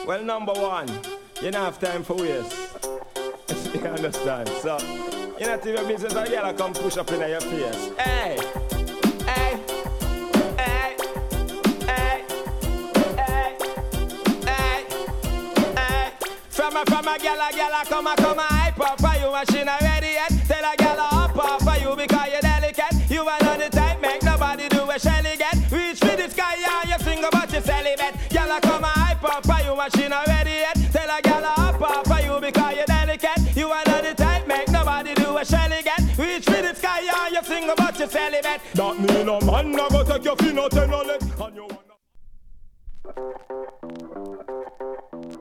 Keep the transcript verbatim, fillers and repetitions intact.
Well, number one, you don't have time for waste. You understand? So, you not even business a girl come push up in your face. Hey, hey, hey, hey, hey, hey, hey. From a from a girl, a girl a come a come a hype up for you, and she not ready yet. Tell a girl a up up for you because you're delicate. You are not the type, make nobody do a Shelly get. Reach for the sky and you sing about your celibate. Girl a come a hype up for you, and she not ready yet. Tell a girl a up up for you because you're delicate. You are not the type, make nobody do a Shelly get. Reach for the sky and you sing about your celibate. That mean a man no go take your fin out and no leg. And you